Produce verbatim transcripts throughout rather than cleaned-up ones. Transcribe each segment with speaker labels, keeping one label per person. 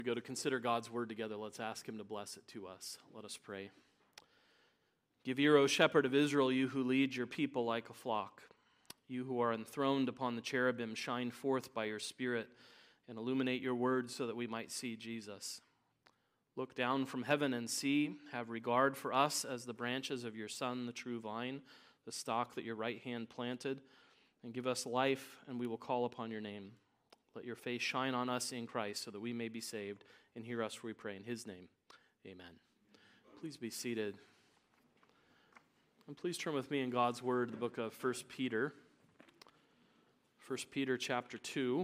Speaker 1: We go to consider God's word together. Let's ask him to bless it to us. Let us pray. Give ear, O shepherd of Israel, you who lead your people like a flock. You who are enthroned upon the cherubim, shine forth by your Spirit and illuminate your word so that we might see Jesus. Look down from heaven and see. Have regard for us as the branches of your Son, the true vine, the stock that your right hand planted. And give us life, and we will call upon your name. Let your face shine on us in Christ so that we may be saved. And hear us, we pray, in his name. Amen. Please be seated. And please turn with me in God's word, the book of First Peter. First Peter chapter two.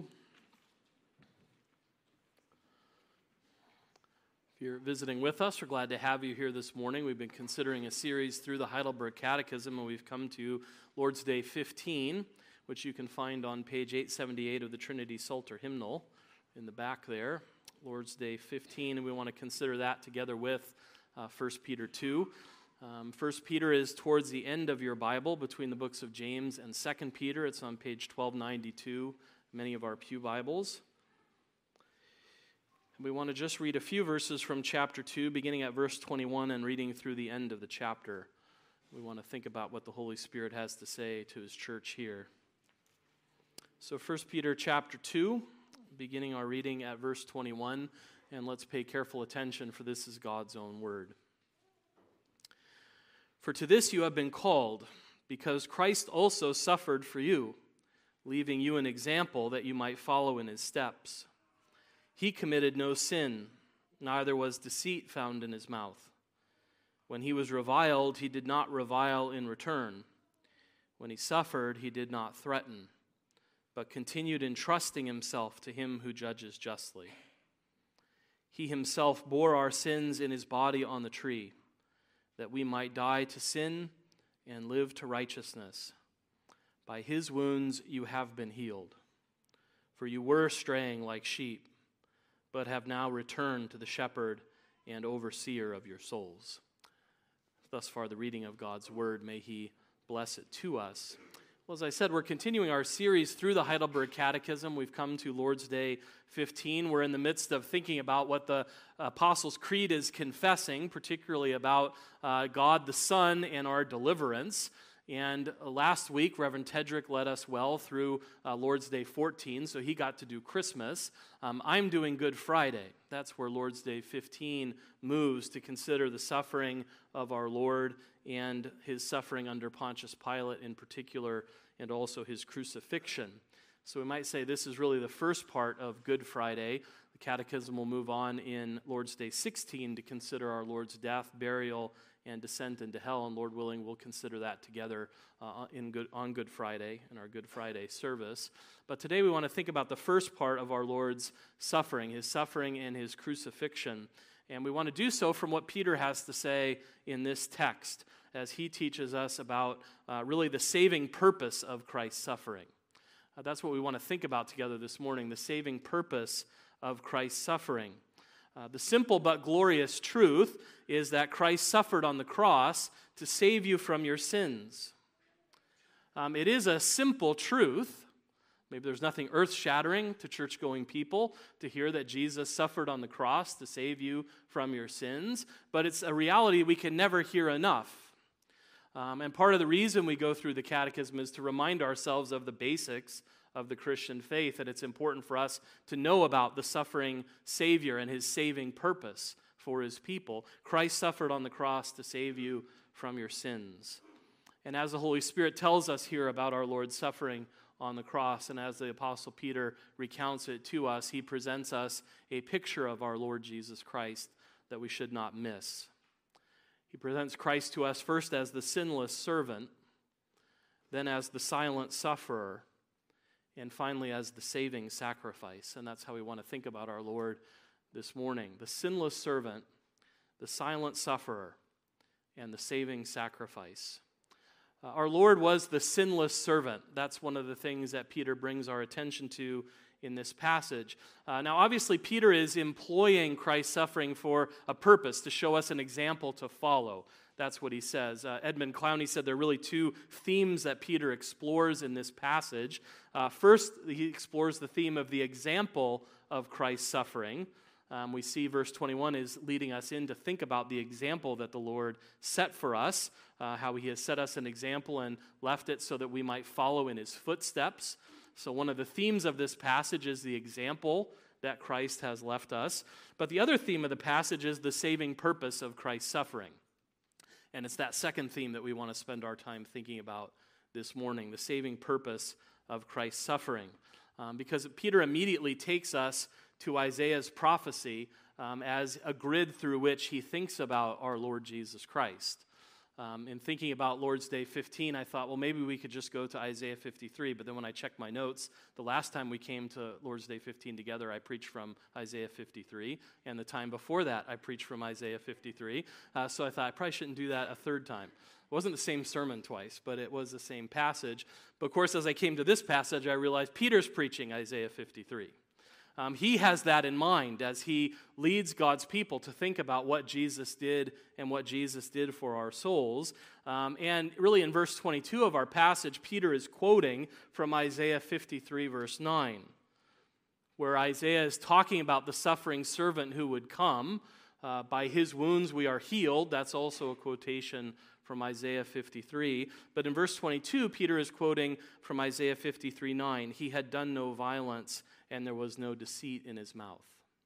Speaker 1: If you're visiting with us, we're glad to have you here this morning. We've been considering a series through the Heidelberg Catechism, and we've come to Lord's Day fifteen, which you can find on page eight seventy-eight of the Trinity Psalter hymnal in the back there. Lord's Day fifteen, and we want to consider that together with uh, First Peter two. Um, First Peter is towards the end of your Bible, between the books of James and Second Peter. It's on page twelve ninety-two, many of our pew Bibles. And we want to just read a few verses from chapter two, beginning at verse twenty-one and reading through the end of the chapter. We want to think about what the Holy Spirit has to say to his church here. So First Peter chapter two, beginning our reading at verse twenty-one, and let's pay careful attention, for this is God's own word. For to this you have been called, because Christ also suffered for you, leaving you an example that you might follow in his steps. He committed no sin, neither was deceit found in his mouth. When he was reviled, he did not revile in return. When he suffered, he did not threaten, but continued entrusting himself to him who judges justly. He himself bore our sins in his body on the tree, that we might die to sin and live to righteousness. By his wounds you have been healed. For you were straying like sheep, but have now returned to the shepherd and overseer of your souls. Thus far the reading of God's word. May he bless it to us. Well, as I said, we're continuing our series through the Heidelberg Catechism. We've come to Lord's Day fifteen. We're in the midst of thinking about what the Apostles' Creed is confessing, particularly about uh, God the Son and our deliverance. And last week, Reverend Tedrick led us well through uh, Lord's Day fourteen, so he got to do Christmas. Um, I'm doing Good Friday. That's where Lord's Day fifteen moves to consider the suffering of our Lord and his suffering under Pontius Pilate in particular, and also his crucifixion. So we might say this is really the first part of Good Friday. The Catechism will move on in Lord's Day sixteen to consider our Lord's death, burial, and descent into hell, and Lord willing, we'll consider that together uh, in good, on Good Friday, in our Good Friday service. But today we want to think about the first part of our Lord's suffering, his suffering and his crucifixion. And we want to do so from what Peter has to say in this text, as he teaches us about uh, really the saving purpose of Christ's suffering. Uh, that's what we want to think about together this morning, the saving purpose of Christ's suffering. Uh, the simple but glorious truth is that Christ suffered on the cross to save you from your sins. Um, it is a simple truth. Maybe there's nothing earth-shattering to church-going people to hear that Jesus suffered on the cross to save you from your sins, but it's a reality we can never hear enough. Um, and part of the reason we go through the Catechism is to remind ourselves of the basics of the Christian faith, and it's important for us to know about the suffering Savior and his saving purpose for his people. Christ suffered on the cross to save you from your sins. And as the Holy Spirit tells us here about our Lord's suffering on the cross, and as the Apostle Peter recounts it to us, he presents us a picture of our Lord Jesus Christ that we should not miss. He presents Christ to us first as the sinless servant, then as the silent sufferer, and finally as the saving sacrifice. And that's how we want to think about our Lord this morning. The sinless servant, the silent sufferer, and the saving sacrifice. Uh, our Lord was the sinless servant. That's one of the things that Peter brings our attention to in this passage. Uh, now, obviously, Peter is employing Christ's suffering for a purpose, to show us an example to follow. That's what he says. Uh, Edmund Clowney said there are really two themes that Peter explores in this passage. Uh, first, he explores the theme of the example of Christ's suffering. Um, we see verse twenty-one is leading us in to think about the example that the Lord set for us, uh, how he has set us an example and left it so that we might follow in his footsteps. So one of the themes of this passage is the example that Christ has left us. But the other theme of the passage is the saving purpose of Christ's suffering. And it's that second theme that we want to spend our time thinking about this morning, the saving purpose of Christ's suffering. Um, because Peter immediately takes us to Isaiah's prophecy um, as a grid through which he thinks about our Lord Jesus Christ. Um, in thinking about Lord's Day fifteen, I thought, well, maybe we could just go to Isaiah fifty-three. But then when I checked my notes, the last time we came to Lord's Day fifteen together, I preached from Isaiah fifty-three. And the time before that, I preached from Isaiah fifty-three. Uh, so I thought I probably shouldn't do that a third time. It wasn't the same sermon twice, but it was the same passage. But of course, as I came to this passage, I realized Peter's preaching Isaiah fifty-three. Um, he has that in mind as he leads God's people to think about what Jesus did and what Jesus did for our souls. Um, and really in verse twenty-two of our passage, Peter is quoting from Isaiah fifty-three, verse nine, where Isaiah is talking about the suffering servant who would come. Uh, by his wounds we are healed. That's also a quotation from Isaiah fifty-three. But in verse twenty-two, Peter is quoting from Isaiah fifty-three, nine. He had done no violence, and there was no deceit in his mouth.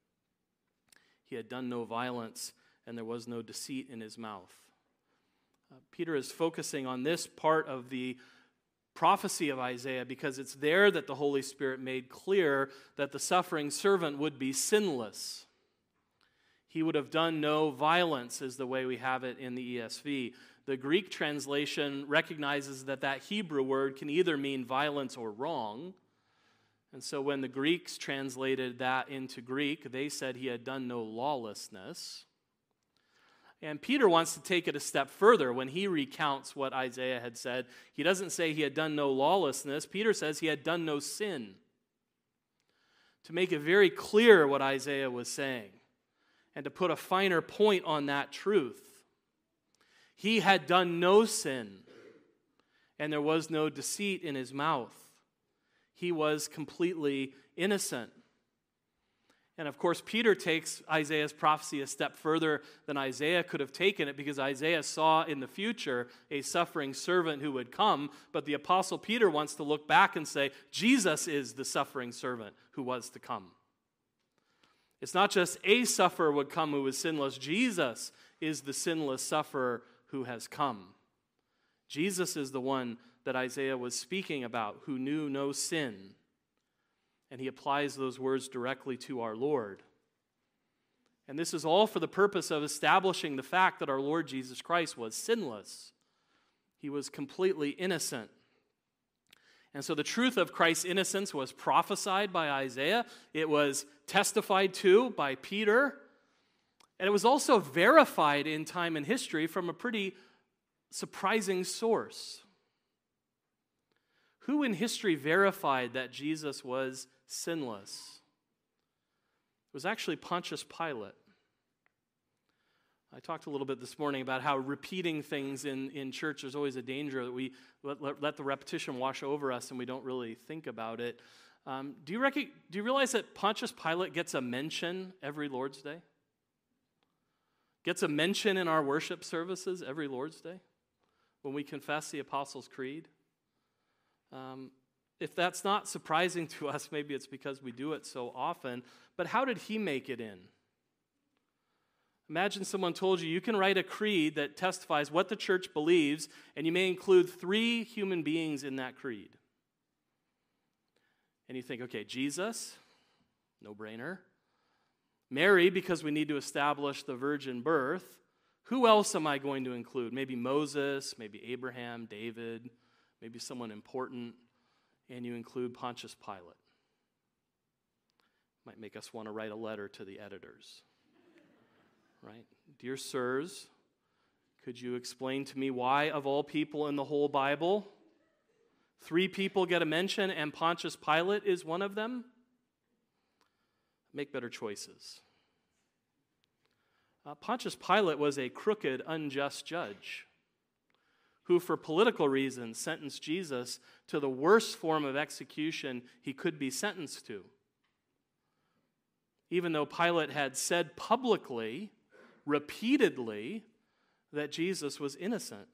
Speaker 1: He had done no violence, and there was no deceit in his mouth. Uh, Peter is focusing on this part of the prophecy of Isaiah because it's there that the Holy Spirit made clear that the suffering servant would be sinless. He would have done no violence, is the way we have it in the E S V. The Greek translation recognizes that that Hebrew word can either mean violence or wrong. And so when the Greeks translated that into Greek, they said he had done no lawlessness. And Peter wants to take it a step further when he recounts what Isaiah had said. He doesn't say he had done no lawlessness. Peter says he had done no sin. To make it very clear what Isaiah was saying and to put a finer point on that truth. He had done no sin, and there was no deceit in his mouth. He was completely innocent. And of course, Peter takes Isaiah's prophecy a step further than Isaiah could have taken it, because Isaiah saw in the future a suffering servant who would come, but the Apostle Peter wants to look back and say, Jesus is the suffering servant who was to come. It's not just a sufferer would come who was sinless. Jesus is the sinless sufferer who has come. Jesus is the one that Isaiah was speaking about, who knew no sin. And he applies those words directly to our Lord. And this is all for the purpose of establishing the fact that our Lord Jesus Christ was sinless. He was completely innocent. And so the truth of Christ's innocence was prophesied by Isaiah. It was testified to by Peter. And it was also verified in time and history from a pretty surprising source. Who in history verified that Jesus was sinless? It was actually Pontius Pilate. I talked a little bit this morning about how repeating things in, in church, there's always a danger that we let, let, let the repetition wash over us and we don't really think about it. Um, do you rec- do you realize that Pontius Pilate gets a mention every Lord's Day? Gets a mention in our worship services every Lord's Day when we confess the Apostles' Creed? Um, if that's not surprising to us, maybe it's because we do it so often. But how did he make it in? Imagine someone told you, you can write a creed that testifies what the church believes, and you may include three human beings in that creed. And you think, okay, Jesus, no brainer. Mary, because we need to establish the virgin birth. Who else am I going to include? Maybe Moses, maybe Abraham, David, maybe someone important, and you include Pontius Pilate. Might make us want to write a letter to the editors. Right? Dear sirs, could you explain to me why, of all people in the whole Bible, three people get a mention and Pontius Pilate is one of them? Make better choices. Uh, Pontius Pilate was a crooked, unjust judge who, for political reasons, sentenced Jesus to the worst form of execution he could be sentenced to. even though Pilate had said publicly, repeatedly, that Jesus was innocent.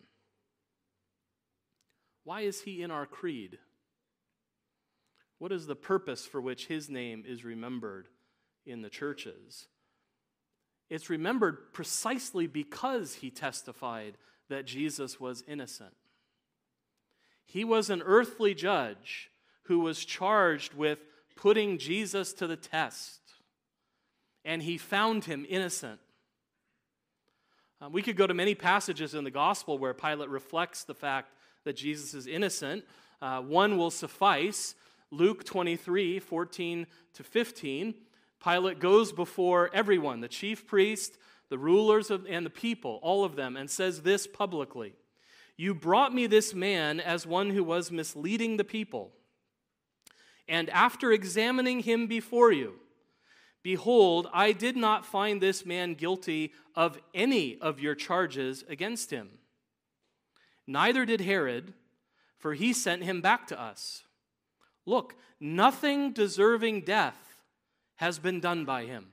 Speaker 1: Why is he in our creed? What is the purpose for which his name is remembered in the churches? It's remembered precisely because he testified that Jesus was innocent. He was an earthly judge who was charged with putting Jesus to the test, and he found him innocent. Um, we could go to many passages in the gospel where Pilate reflects the fact that Jesus is innocent. Uh, one will suffice. Luke twenty-three, fourteen to fifteen. Pilate goes before everyone, the chief priest, the rulers of, and the people, all of them, and says this publicly: "You brought me this man as one who was misleading the people. And after examining him before you, behold, I did not find this man guilty of any of your charges against him. Neither did Herod, for he sent him back to us. Look, nothing deserving death has been done by him."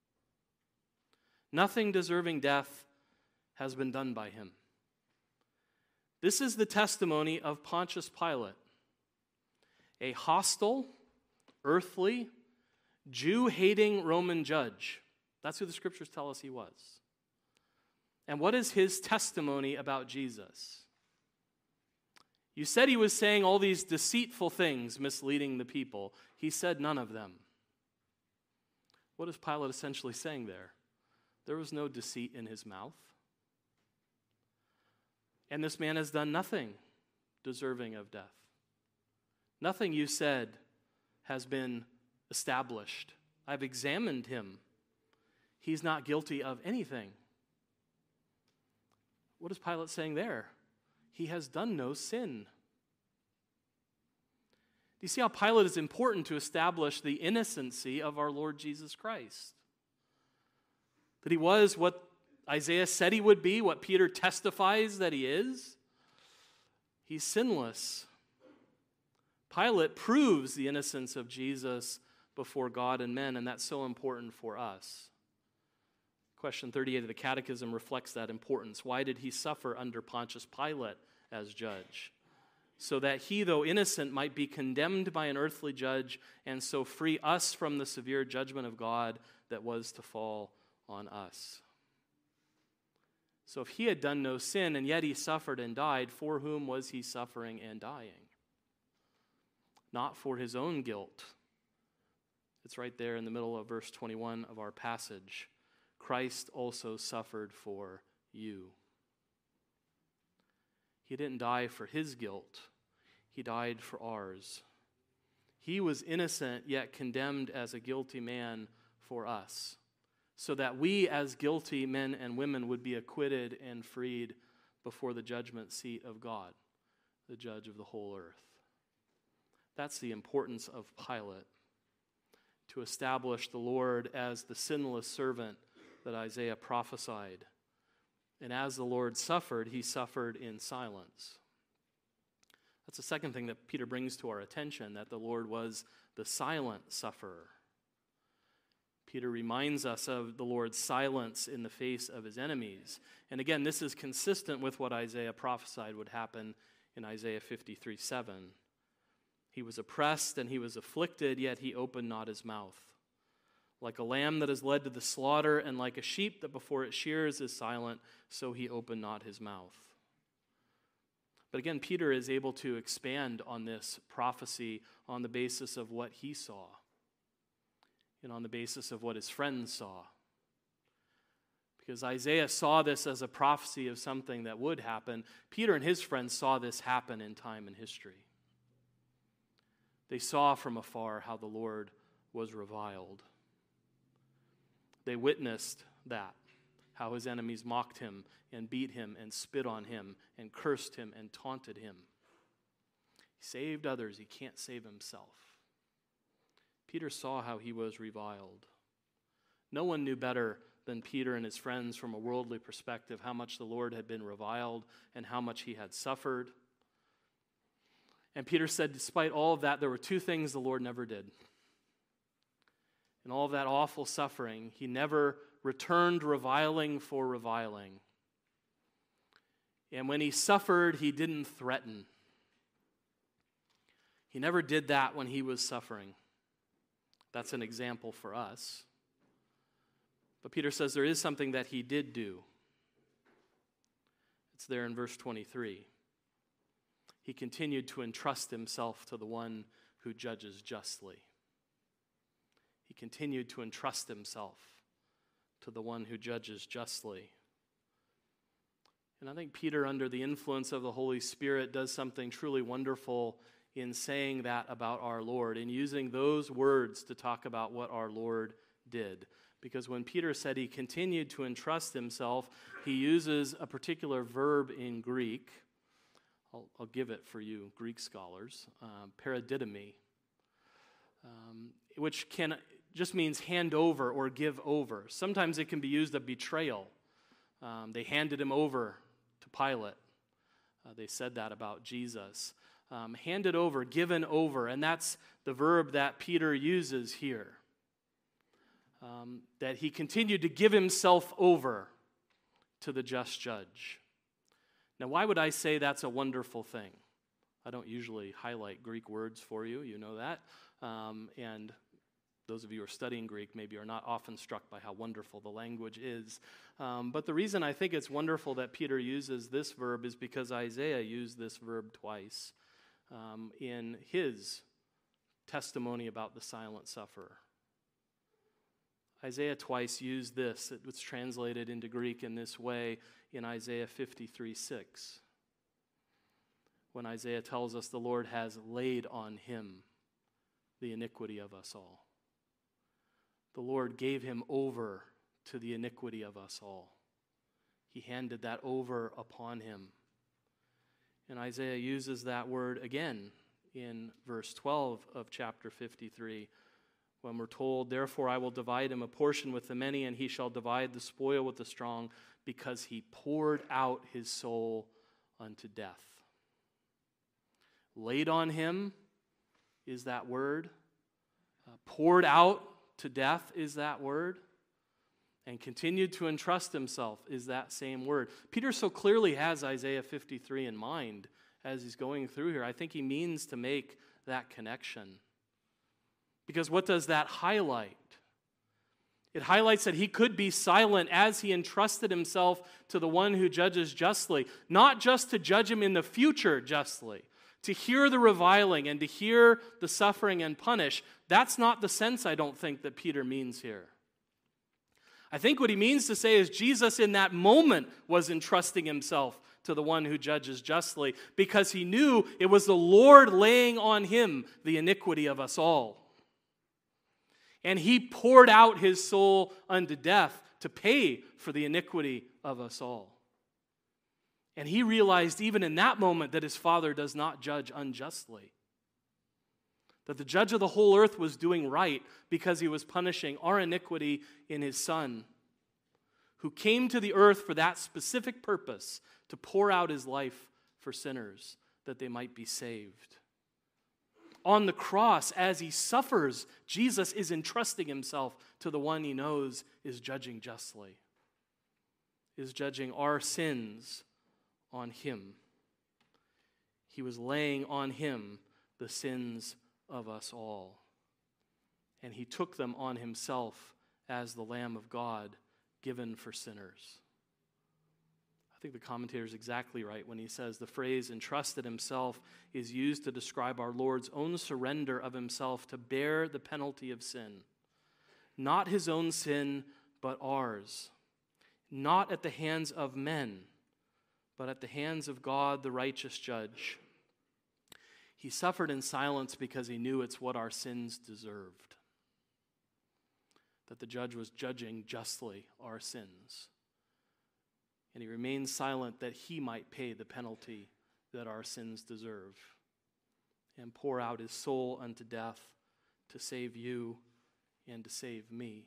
Speaker 1: Nothing deserving death has been done by him. This is the testimony of Pontius Pilate, a hostile, earthly, Jew-hating Roman judge. That's who the scriptures tell us he was. And what is his testimony about Jesus? You said he was saying all these deceitful things, misleading the people. He said none of them. What is Pilate essentially saying there? There was no deceit in his mouth. And this man has done nothing deserving of death. Nothing you said has been established. I've examined him. He's not guilty of anything. What is Pilate saying there? He has done no sin. Do you see how Pilate is important to establish the innocency of our Lord Jesus Christ? That he was what Isaiah said he would be, what Peter testifies that he is. He's sinless. Pilate proves the innocence of Jesus before God and men, and that's so important for us. Question thirty-eight of the Catechism reflects that importance. Why did he suffer under Pontius Pilate as judge? So that he, though innocent, might be condemned by an earthly judge and so free us from the severe judgment of God that was to fall on us. So if he had done no sin and yet he suffered and died, for whom was he suffering and dying? Not for his own guilt. It's right there in the middle of verse twenty-one of our passage. Christ also suffered for you. He didn't die for his guilt. He died for ours. He was innocent yet condemned as a guilty man for us, so that we as guilty men and women would be acquitted and freed before the judgment seat of God, the judge of the whole earth. That's the importance of Pilate, to establish the Lord as the sinless servant that Isaiah prophesied. And as the Lord suffered, he suffered in silence. That's the second thing that Peter brings to our attention, that the Lord was the silent sufferer. Peter reminds us of the Lord's silence in the face of his enemies. And again, this is consistent with what Isaiah prophesied would happen in Isaiah fifty-three seven. He was oppressed and he was afflicted, yet he opened not his mouth. Like a lamb that is led to the slaughter, and like a sheep that before it shears is silent, so he opened not his mouth. But again, Peter is able to expand on this prophecy on the basis of what he saw, and on the basis of what his friends saw. Because Isaiah saw this as a prophecy of something that would happen. Peter and his friends saw this happen in time and history. They saw from afar how the Lord was reviled. They witnessed that, how his enemies mocked him and beat him and spit on him and cursed him and taunted him. He saved others, he can't save himself. Peter saw how he was reviled. No one knew better than Peter and his friends from a worldly perspective how much the Lord had been reviled and how much he had suffered. And Peter said, despite all of that, there were two things the Lord never did. In all of that awful suffering, he never returned reviling for reviling. And when he suffered, he didn't threaten. He never did that when he was suffering. That's an example for us. But Peter says there is something that he did do. It's there in verse twenty-three. He continued to entrust himself to the one who judges justly. He continued to entrust himself to the one who judges justly. And I think Peter, under the influence of the Holy Spirit, does something truly wonderful in saying that about our Lord, in using those words to talk about what our Lord did. Because when Peter said he continued to entrust himself, he uses a particular verb in Greek. I'll, I'll give it for you, Greek scholars, uh, paradidomi, um, which can just means hand over or give over. Sometimes it can be used of betrayal. Um, they handed him over to Pilate. Uh, they said that about Jesus. Um, handed over, given over, and that's the verb that Peter uses here. Um, that he continued to give himself over to the just judge. Now, why would I say that's a wonderful thing? I don't usually highlight Greek words for you, you know that. Um, and those of you who are studying Greek maybe are not often struck by how wonderful the language is. Um, but the reason I think it's wonderful that Peter uses this verb is because Isaiah used this verb twice um, in his testimony about the silent sufferer. Isaiah twice used this. It was translated into Greek in this way in Isaiah fifty-three six. When Isaiah tells us the Lord has laid on him the iniquity of us all. The Lord gave him over to the iniquity of us all. He handed that over upon him. And Isaiah uses that word again in verse twelve of chapter fifty-three, when we're told, therefore I will divide him a portion with the many, and he shall divide the spoil with the strong, because he poured out his soul unto death. Laid on him is that word. Uh, poured out to death is that word. And continued to entrust himself is that same word. Peter so clearly has Isaiah fifty-three in mind as he's going through here. I think he means to make that connection. Because what does that highlight? It highlights that he could be silent as he entrusted himself to the one who judges justly, not just to judge him in the future justly, to hear the reviling and to hear the suffering and punish. That's not the sense, I don't think, that Peter means here. I think what he means to say is Jesus in that moment was entrusting himself to the one who judges justly because he knew it was the Lord laying on him the iniquity of us all. And he poured out his soul unto death to pay for the iniquity of us all. And he realized even in that moment that his Father does not judge unjustly. That the judge of the whole earth was doing right because he was punishing our iniquity in his Son, who came to the earth for that specific purpose, to pour out his life for sinners, that they might be saved. On the cross, as he suffers, Jesus is entrusting himself to the one he knows is judging justly, is judging our sins on him. He was laying on him the sins of us all. And he took them on himself as the Lamb of God given for sinners. I think the commentator is exactly right when he says the phrase entrusted himself is used to describe our Lord's own surrender of himself to bear the penalty of sin. Not his own sin, but ours. Not at the hands of men, but at the hands of God, the righteous judge. He suffered in silence because he knew it's what our sins deserved. That the judge was judging justly our sins. And he remained silent that he might pay the penalty that our sins deserve and pour out his soul unto death to save you and to save me.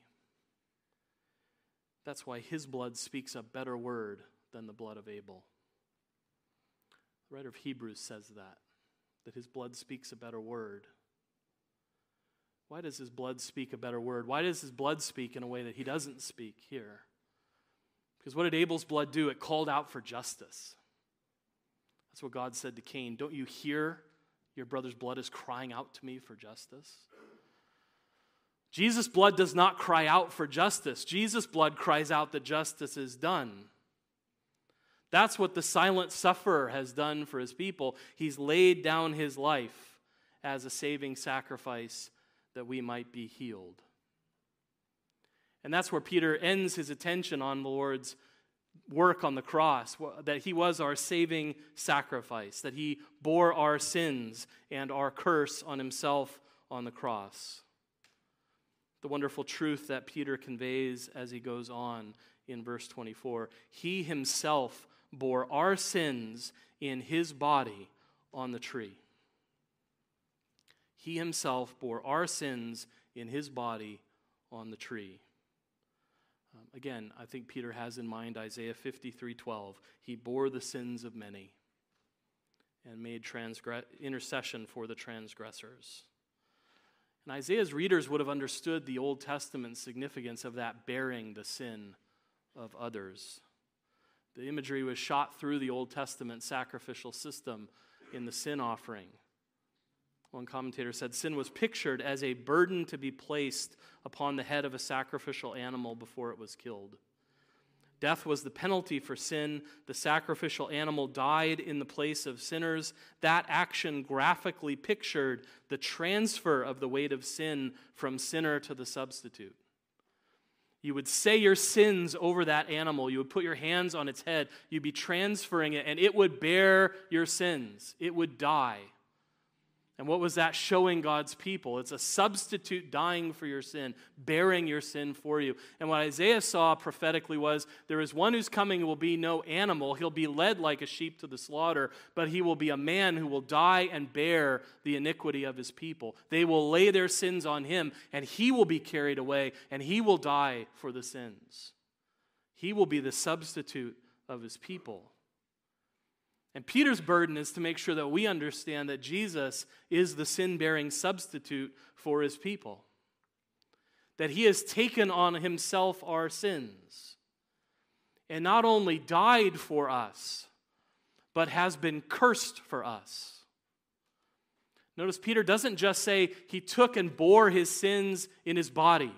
Speaker 1: That's why his blood speaks a better word than the blood of Abel. The writer of Hebrews says that, that his blood speaks a better word. Why does his blood speak a better word? Why does his blood speak in a way that he doesn't speak here? Because what did Abel's blood do? It called out for justice. That's what God said to Cain. Don't you hear your brother's blood is crying out to me for justice? Jesus' blood does not cry out for justice. Jesus' blood cries out that justice is done. That's what the silent sufferer has done for his people. He's laid down his life as a saving sacrifice that we might be healed. And that's where Peter ends his attention on the Lord's work on the cross, that he was our saving sacrifice, that he bore our sins and our curse on himself on the cross. The wonderful truth that Peter conveys as he goes on in verse twenty-four. He himself bore our sins in his body on the tree. He himself bore our sins in his body on the tree. Um, again, I think Peter has in mind Isaiah fifty-three twelve. He bore the sins of many and made transgre- intercession for the transgressors. And Isaiah's readers would have understood the Old Testament significance of that bearing the sin of others. The imagery was shot through the Old Testament sacrificial system in the sin offering. One commentator said sin was pictured as a burden to be placed upon the head of a sacrificial animal before it was killed. Death was the penalty for sin. The sacrificial animal died in the place of sinners. That action graphically pictured the transfer of the weight of sin from sinner to the substitute. You would say your sins over that animal. You would put your hands on its head. You'd be transferring it, and it would bear your sins. It would die. And what was that showing God's people? It's a substitute dying for your sin, bearing your sin for you. And what Isaiah saw prophetically was, there is one who's coming who will be no animal. He'll be led like a sheep to the slaughter, but he will be a man who will die and bear the iniquity of his people. They will lay their sins on him, and he will be carried away, and he will die for the sins. He will be the substitute of his people. And Peter's burden is to make sure that we understand that Jesus is the sin-bearing substitute for his people. That he has taken on himself our sins. And not only died for us, but has been cursed for us. Notice Peter doesn't just say he took and bore his sins in his body.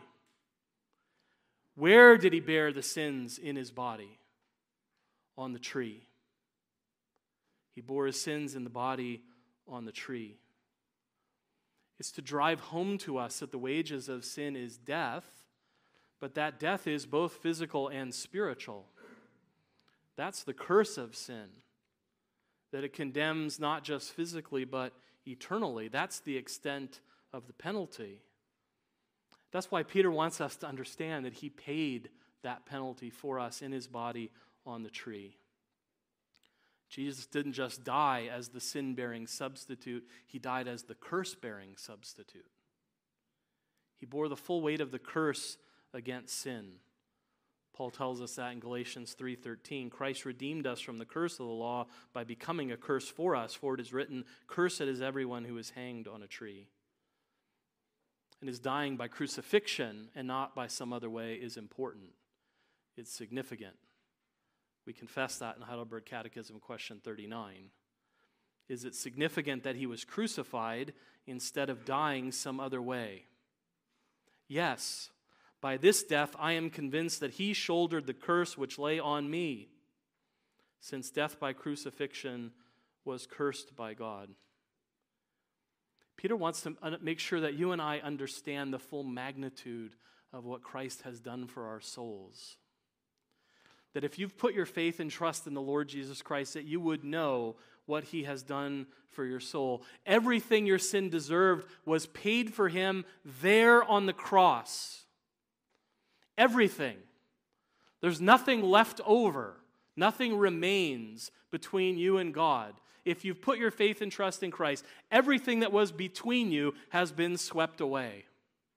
Speaker 1: Where did he bear the sins in his body? On the tree. He bore his sins in the body on the tree. It's to drive home to us that the wages of sin is death, but that death is both physical and spiritual. That's the curse of sin, that it condemns not just physically, but eternally. That's the extent of the penalty. That's why Peter wants us to understand that he paid that penalty for us in his body on the tree. Jesus didn't just die as the sin-bearing substitute, he died as the curse-bearing substitute. He bore the full weight of the curse against sin. Paul tells us that in Galatians three thirteen. Christ redeemed us from the curse of the law by becoming a curse for us, for it is written, "Cursed is everyone who is hanged on a tree." And his dying by crucifixion and not by some other way is important. It's significant. We confess that in Heidelberg Catechism, question thirty-nine. Is it significant that he was crucified instead of dying some other way? Yes. By this death, I am convinced that he shouldered the curse which lay on me, since death by crucifixion was cursed by God. Peter wants to make sure that you and I understand the full magnitude of what Christ has done for our souls. That if you've put your faith and trust in the Lord Jesus Christ, that you would know what he has done for your soul. Everything your sin deserved was paid for him there on the cross. Everything. There's nothing left over. Nothing remains between you and God. If you've put your faith and trust in Christ, everything that was between you has been swept away.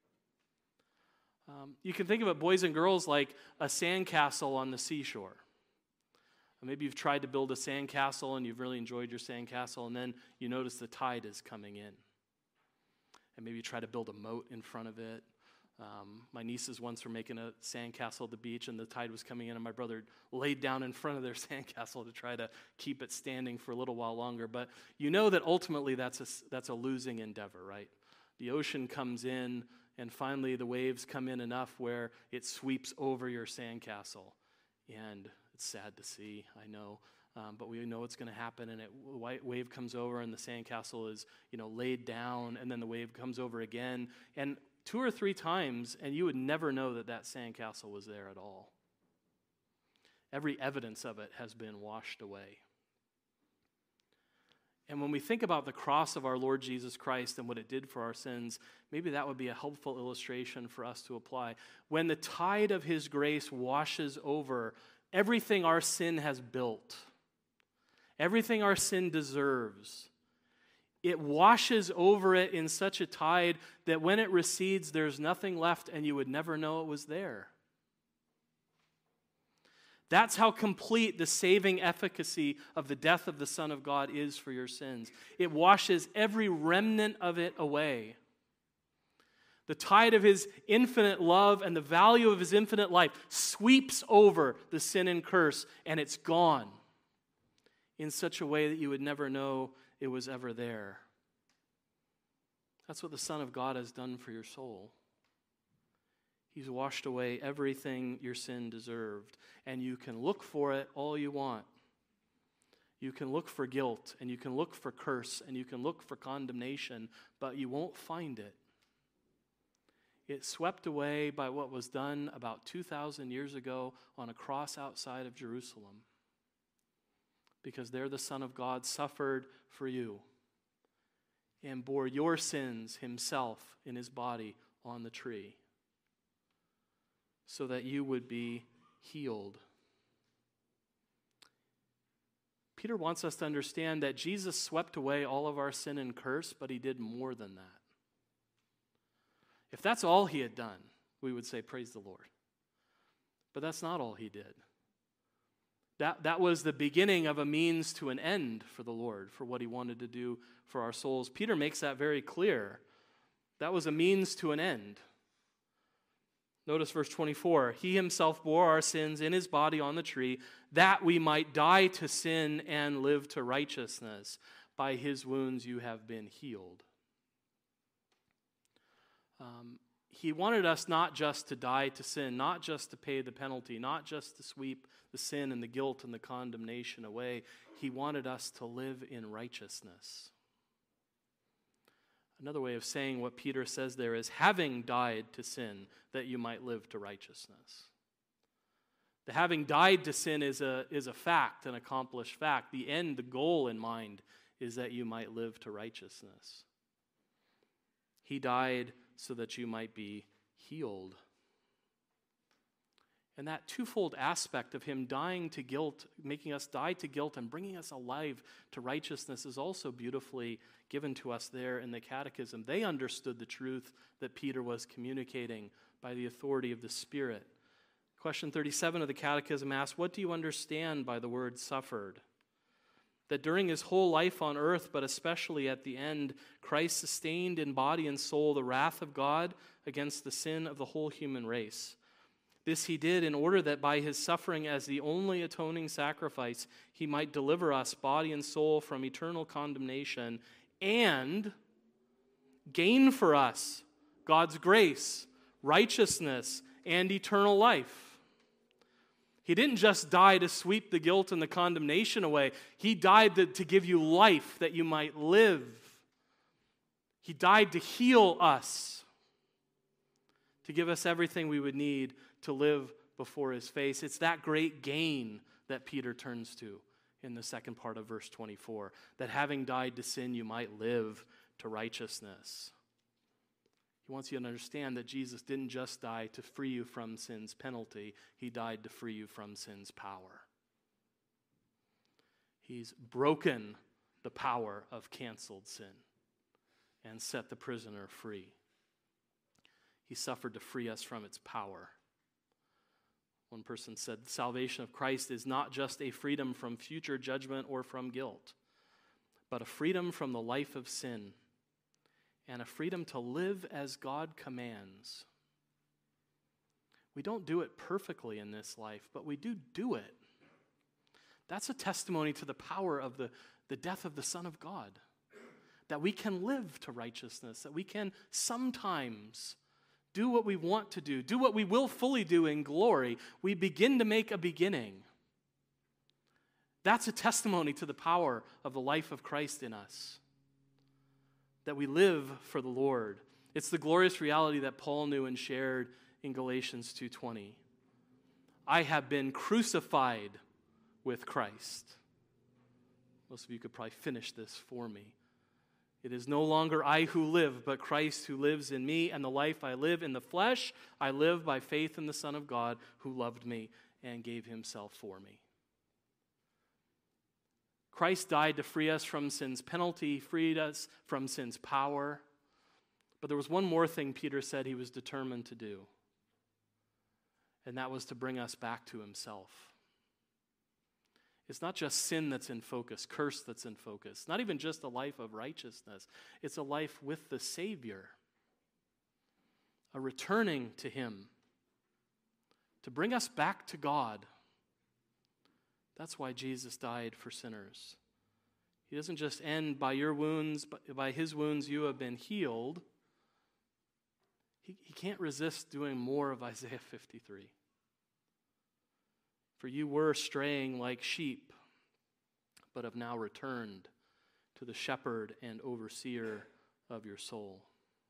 Speaker 1: Um, you can think of it, boys and girls, like a sandcastle on the seashore. Maybe you've tried to build a sandcastle and you've really enjoyed your sandcastle, and then you notice the tide is coming in. and maybe try to build a moat in front of it. Um, my nieces once were making a sandcastle at the beach, and the tide was coming in, and my brother laid down in front of their sandcastle to try to keep it standing for a little while longer. But you know that ultimately that's a, that's a losing endeavor, right? The ocean comes in, and finally the waves come in enough where it sweeps over your sandcastle. And it's sad to see, I know. Um, but we know it's going to happen, and a white wave comes over, and the sandcastle is, you know, laid down, and then the wave comes over again, and two or three times, and you would never know that that sandcastle was there at all. Every evidence of it has been washed away. And when we think about the cross of our Lord Jesus Christ and what it did for our sins, maybe that would be a helpful illustration for us to apply. When the tide of His grace washes over everything our sin has built, everything our sin deserves, it washes over it in such a tide that when it recedes, there's nothing left and you would never know it was there. That's how complete the saving efficacy of the death of the Son of God is for your sins. It washes every remnant of it away. The tide of His infinite love and the value of His infinite life sweeps over the sin and curse, and it's gone in such a way that you would never know it was ever there. That's what the Son of God has done for your soul. He's washed away everything your sin deserved, and you can look for it all you want. You can look for guilt, and you can look for curse, and you can look for condemnation, but you won't find it. It's swept away by what was done about two thousand years ago on a cross outside of Jerusalem. Because there the Son of God suffered for you and bore your sins Himself in His body on the tree so that you would be healed. Peter wants us to understand that Jesus swept away all of our sin and curse, but He did more than that. If that's all He had done, we would say, praise the Lord. But that's not all He did. That, that was the beginning of a means to an end for the Lord, for what He wanted to do for our souls. Peter makes that very clear. That was a means to an end. Notice verse twenty-four. He Himself bore our sins in His body on the tree, that we might die to sin and live to righteousness. By His wounds you have been healed. Um, he wanted us not just to die to sin, not just to pay the penalty, not just to sweep the sin and the guilt and the condemnation away. He wanted us to live in righteousness. Another way of saying what Peter says there is, having died to sin, that you might live to righteousness. The having died to sin is a, is a fact, an accomplished fact. The end, the goal in mind, is that you might live to righteousness. He died so that you might be healed. And that twofold aspect of Him dying to guilt, making us die to guilt and bringing us alive to righteousness is also beautifully given to us there in the Catechism. They understood the truth that Peter was communicating by the authority of the Spirit. Question thirty-seven of the Catechism asks, what do you understand by the word suffered? That during His whole life on earth, but especially at the end, Christ sustained in body and soul the wrath of God against the sin of the whole human race. This He did in order that by His suffering as the only atoning sacrifice, He might deliver us, body and soul, from eternal condemnation and gain for us God's grace, righteousness, and eternal life. He didn't just die to sweep the guilt and the condemnation away. He died to, to give you life that you might live. He died to heal us, to give us everything we would need to live before His face. It's that great gain that Peter turns to in the second part of verse twenty-four, that having died to sin, you might live to righteousness. He wants you to understand that Jesus didn't just die to free you from sin's penalty. He died to free you from sin's power. He's broken the power of canceled sin and set the prisoner free. He suffered to free us from its power. One person said, the salvation of Christ is not just a freedom from future judgment or from guilt, but a freedom from the life of sin and a freedom to live as God commands. We don't do it perfectly in this life, but we do do it. That's a testimony to the power of the, the death of the Son of God. That we can live to righteousness, that we can sometimes do what we want to do, do what we will fully do in glory. We begin to make a beginning. That's a testimony to the power of the life of Christ in us. That we live for the Lord. It's the glorious reality that Paul knew and shared in Galatians two twenty. I have been crucified with Christ. Most of you could probably finish this for me. It is no longer I who live, but Christ who lives in me, and the life I live in the flesh, I live by faith in the Son of God who loved me and gave himself for me. Christ died to free us from sin's penalty, freed us from sin's power. But there was one more thing Peter said he was determined to do, and that was to bring us back to himself. It's not just sin that's in focus, curse that's in focus, not even just a life of righteousness. It's a life with the Savior, a returning to him, to bring us back to God. That's why Jesus died for sinners. He doesn't just end by your wounds, but by his wounds you have been healed. He, he can't resist doing more of Isaiah fifty-three. For you were straying like sheep, but have now returned to the shepherd and overseer of your soul.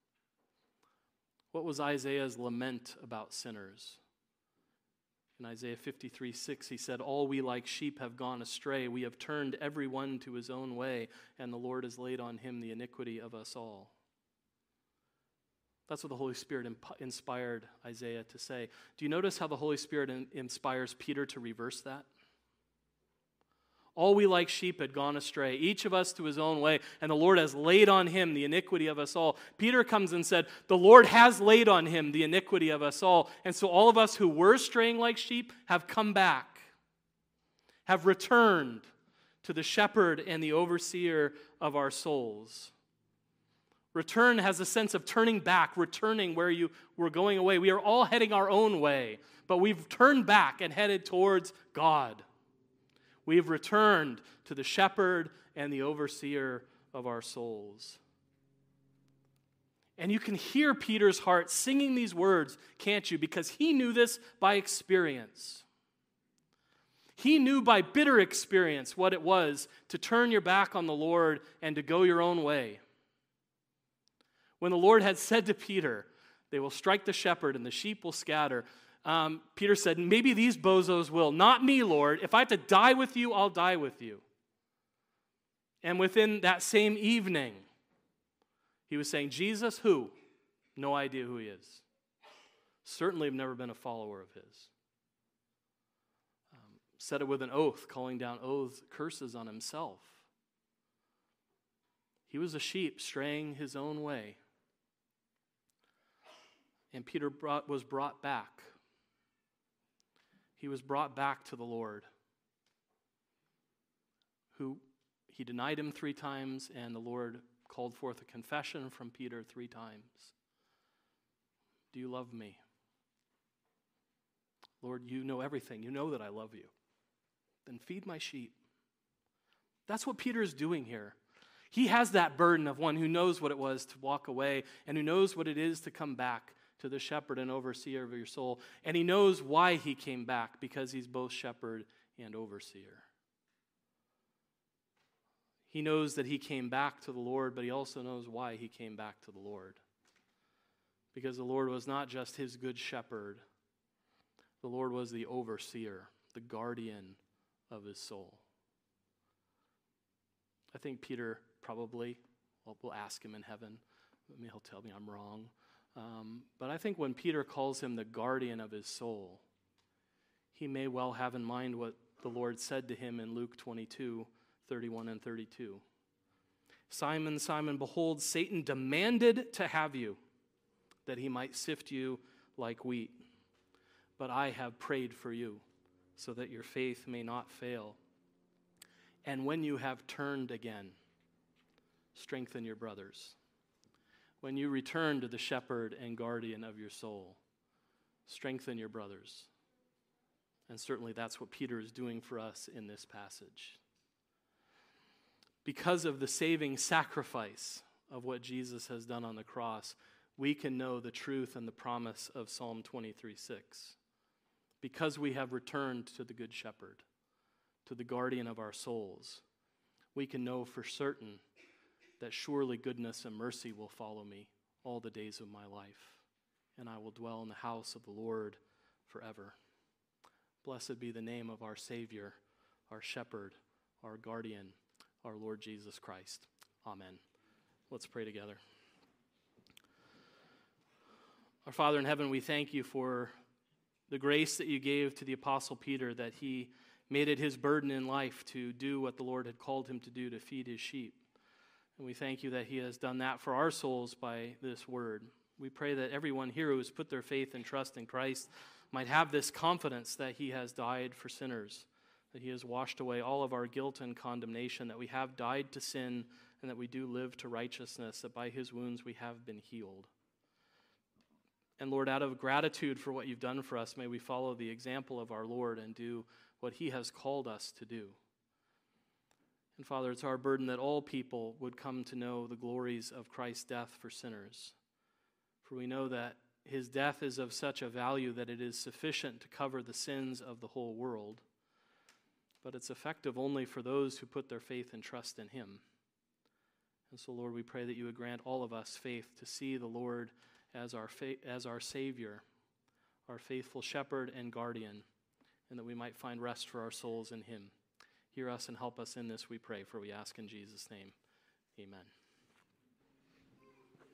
Speaker 1: What was Isaiah's lament about sinners? In Isaiah fifty-three six, he said, all we like sheep have gone astray. We have turned every one to his own way, and the Lord has laid on him the iniquity of us all. That's what the Holy Spirit imp- inspired Isaiah to say. Do you notice how the Holy Spirit in- inspires Peter to reverse that? All we like sheep had gone astray, each of us to his own way, and the Lord has laid on him the iniquity of us all. Peter comes and said, the Lord has laid on him the iniquity of us all. And so all of us who were straying like sheep have come back, have returned to the shepherd and the overseer of our souls. Return has a sense of turning back, returning where you were going away. We are all heading our own way, but we've turned back and headed towards God. We have returned to the shepherd and the overseer of our souls. And you can hear Peter's heart singing these words, can't you? Because he knew this by experience. He knew by bitter experience what it was to turn your back on the Lord and to go your own way. When the Lord had said to Peter, they will strike the shepherd and the sheep will scatter, um, Peter said, maybe these bozos will. Not me, Lord. If I have to die with you, I'll die with you. And within that same evening, he was saying, Jesus, who? No idea who he is. Certainly have never been a follower of his. Um, said it with an oath, calling down oaths, curses on himself. He was a sheep straying his own way. And Peter brought, was brought back. He was brought back to the Lord, who he denied him three times, and the Lord called forth a confession from Peter three times. Do you love me? Lord, you know everything. You know that I love you. Then feed my sheep. That's what Peter is doing here. He has that burden of one who knows what it was to walk away and who knows what it is to come back to the shepherd and overseer of your soul. And he knows why he came back, because he's both shepherd and overseer. He knows that he came back to the Lord, but he also knows why he came back to the Lord. Because the Lord was not just his good shepherd. The Lord was the overseer, the guardian of his soul. I think Peter probably, well, we'll ask him in heaven. Maybe he'll tell me I'm wrong. Um, but I think when Peter calls him the guardian of his soul, he may well have in mind what the Lord said to him in Luke twenty-two, thirty-one and thirty-two. Simon, Simon, behold, Satan demanded to have you, that he might sift you like wheat. But I have prayed for you, so that your faith may not fail. And when you have turned again, strengthen your brothers. when you return to the shepherd and guardian of your soul. Strengthen your brothers. And certainly that's what Peter is doing for us in this passage. Because of the saving sacrifice of what Jesus has done on the cross, we can know the truth and the promise of Psalm twenty-three six. Because we have returned to the Good Shepherd, to the guardian of our souls, we can know for certain that surely goodness and mercy will follow me all the days of my life, and I will dwell in the house of the Lord forever. Blessed be the name of our Savior, our Shepherd, our Guardian, our Lord Jesus Christ. Amen. Let's pray together. Our Father in heaven, we thank you for the grace that you gave to the Apostle Peter, that he made it his burden in life to do what the Lord had called him to do, to feed his sheep. And we thank you that he has done that for our souls by this word. We pray that everyone here who has put their faith and trust in Christ might have this confidence that he has died for sinners, that he has washed away all of our guilt and condemnation, that we have died to sin, and that we do live to righteousness, that by his wounds we have been healed. And Lord, out of gratitude for what you've done for us, may we follow the example of our Lord and do what he has called us to do. And Father, it's our burden that all people would come to know the glories of Christ's death for sinners. For we know that his death is of such a value that it is sufficient to cover the sins of the whole world, but it's effective only for those who put their faith and trust in him. And so, Lord, we pray that you would grant all of us faith to see the Lord as our fa- as our Savior, our faithful shepherd and guardian, and that we might find rest for our souls in him. Hear us and help us in this, we pray, for we ask in Jesus' name. Amen.